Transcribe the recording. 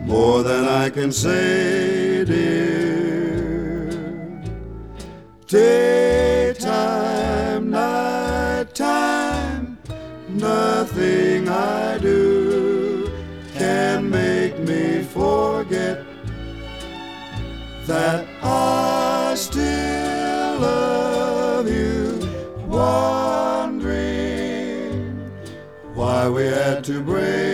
more than I can say, dear. Daytime, nighttime, nothing I do can make me forget that I still love you, wondering why we had to break